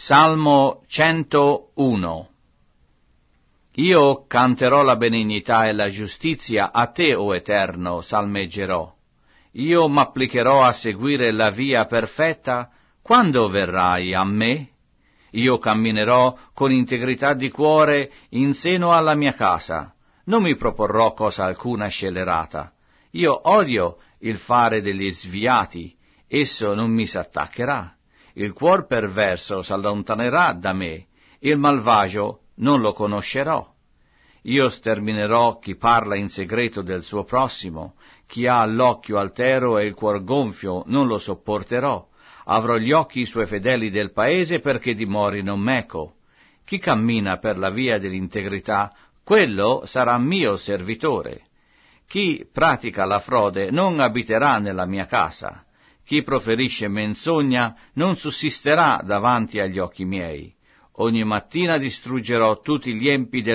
Salmo 101. Io canterò la benignità e la giustizia, a te, o Eterno, salmeggerò. Io m'applicherò a seguire la via perfetta, quando verrai a me? Io camminerò con integrità di cuore in seno alla mia casa, non mi proporrò cosa alcuna scellerata. Io odio il fare degli sviati, esso non mi s'attaccherà. Il cuor perverso s'allontanerà da me, il malvagio non lo conoscerò. Io sterminerò chi parla in segreto del suo prossimo, chi ha l'occhio altero e il cuor gonfio non lo sopporterò. Avrò gli occhi suoi fedeli del paese perché dimorino meco. Chi cammina per la via dell'integrità, quello sarà mio servitore. Chi pratica la frode non abiterà nella mia casa. Chi proferisce menzogna non sussisterà davanti agli occhi miei. Ogni mattina distruggerò tutti gli empi del